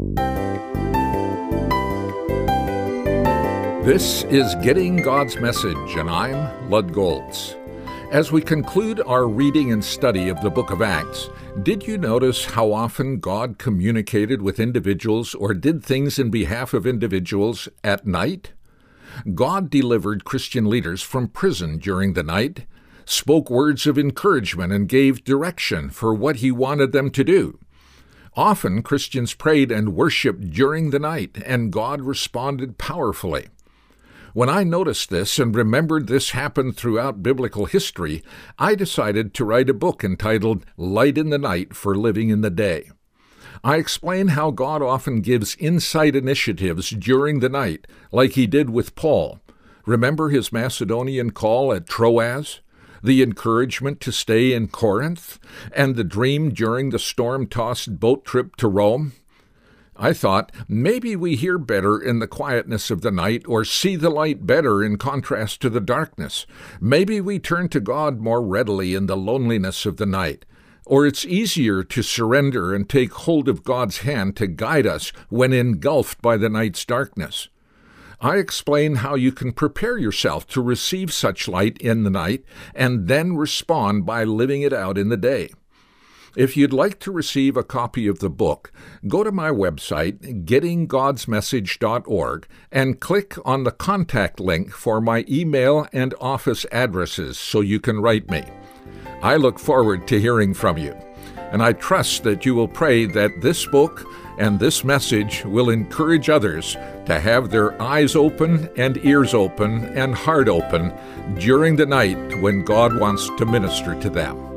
This is Getting God's Message, and I'm Lud Goltz. As we conclude our reading and study of the book of Acts, did you notice how often God communicated with individuals or did things in behalf of individuals at night? God delivered Christian leaders from prison during the night, spoke words of encouragement, and gave direction for what He wanted them to do. Often Christians prayed and worshiped during the night, and God responded powerfully. When I noticed this and remembered this happened throughout biblical history, I decided to write a book entitled Light in the Night for Living in the Day. I explain how God often gives insight initiatives during the night, like He did with Paul. Remember his Macedonian call at Troas? The encouragement to stay in Corinth? And the dream during the storm-tossed boat trip to Rome? I thought, maybe we hear better in the quietness of the night or see the light better in contrast to the darkness. Maybe we turn to God more readily in the loneliness of the night. Or it's easier to surrender and take hold of God's hand to guide us when engulfed by the night's darkness. I explain how you can prepare yourself to receive such light in the night and then respond by living it out in the day. If you'd like to receive a copy of the book, go to my website, gettinggodsmessage.org, and click on the contact link for my email and office addresses so you can write me. I look forward to hearing from you, and I trust that you will pray that this book and this message will encourage others to have their eyes open and ears open and heart open during the night when God wants to minister to them.